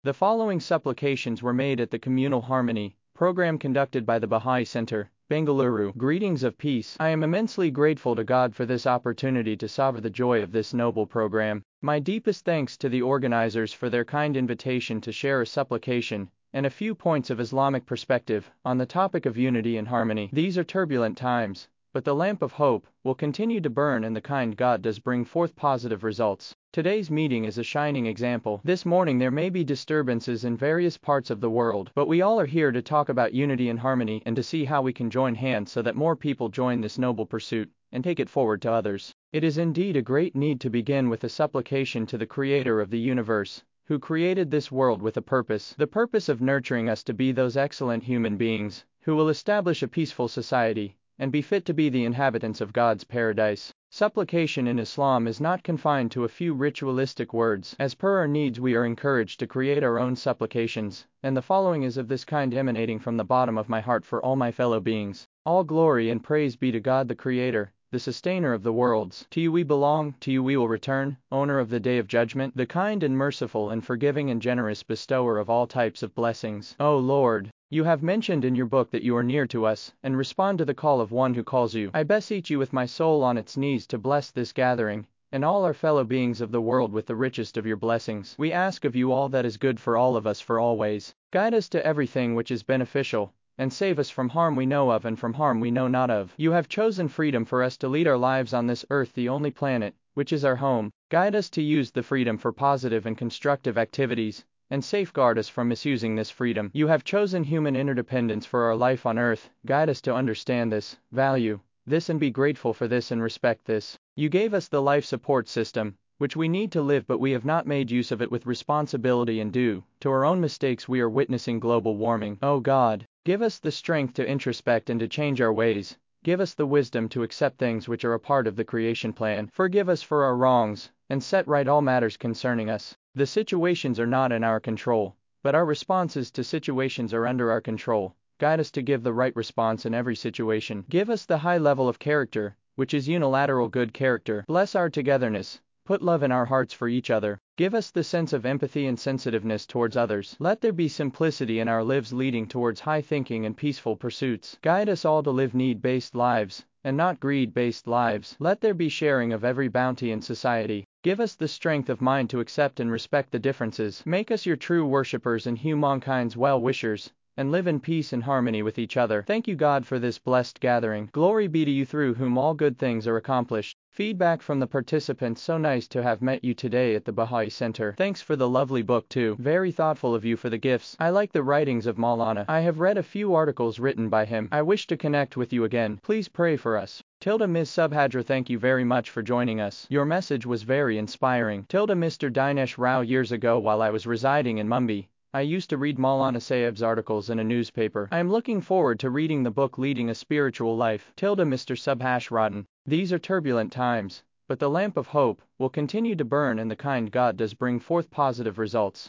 The following supplications were made at the Communal Harmony program conducted by the Baha'i Center, Bengaluru. Greetings of peace. I am immensely grateful to God for this opportunity to savor the joy of this noble program. My deepest thanks to the organizers for their kind invitation to share a supplication and a few points of Islamic perspective on the topic of unity and harmony. These are turbulent times, but the lamp of hope will continue to burn, and the kind God does bring forth positive results. Today's meeting is a shining example. This morning there may be disturbances in various parts of the world, but we all are here to talk about unity and harmony and to see how we can join hands so that more people join this noble pursuit and take it forward to others. It is indeed a great need to begin with a supplication to the Creator of the universe, who created this world with a purpose, the purpose of nurturing us to be those excellent human beings who will establish a peaceful society and be fit to be the inhabitants of God's paradise. Supplication in Islam is not confined to a few ritualistic words. As per our needs, we are encouraged to create our own supplications, and the following is of this kind, emanating from the bottom of my heart for all my fellow beings. All glory and praise be to God the Creator, the sustainer of the worlds. To you we belong, to you we will return, owner of the day of judgment, the kind and merciful and forgiving and generous bestower of all types of blessings. O Lord, you have mentioned in your book that you are near to us, and respond to the call of one who calls you. I beseech you with my soul on its knees to bless this gathering, and all our fellow beings of the world with the richest of your blessings. We ask of you all that is good for all of us for always. Guide us to everything which is beneficial, and save us from harm we know of and from harm we know not of. You have chosen freedom for us to lead our lives on this earth, the only planet, which is our home. Guide us to use the freedom for positive and constructive activities, and safeguard us from misusing this freedom. You have chosen human interdependence for our life on earth. Guide us to understand this, value this, and be grateful for this and respect this. You gave us the life support system, which we need to live, but we have not made use of it with responsibility, and due to our own mistakes we are witnessing global warming. Oh God, give us the strength to introspect and to change our ways. Give us the wisdom to accept things which are a part of the creation plan. Forgive us for our wrongs, and set right all matters concerning us. The situations are not in our control, but our responses to situations are under our control. Guide us to give the right response in every situation. Give us the high level of character, which is unilateral good character. Bless our togetherness. Put love in our hearts for each other. Give us the sense of empathy and sensitiveness towards others. Let there be simplicity in our lives, leading towards high thinking and peaceful pursuits. Guide us all to live need-based lives, and not greed-based lives. Let there be sharing of every bounty in society. Give us the strength of mind to accept and respect the differences. Make us your true worshippers and humankind's well-wishers, and live in peace and harmony with each other. Thank you, God, for this blessed gathering. Glory be to you, through whom all good things are accomplished. Feedback from the participants: so nice to have met you today at the Baha'i Center. Thanks for the lovely book too. Very thoughtful of you for the gifts. I like the writings of Maulana. I have read a few articles written by him. I wish to connect with you again. Please pray for us. Ms. Subhadra, thank you very much for joining us. Your message was very inspiring. Mr. Dinesh Rao, years ago while I was residing in Mumbai, I used to read Maulana Saib's articles in a newspaper. I am looking forward to reading the book Leading a Spiritual Life. Mr. Subhash Ratan. These are turbulent times, but the lamp of hope will continue to burn, and the kind God does bring forth positive results.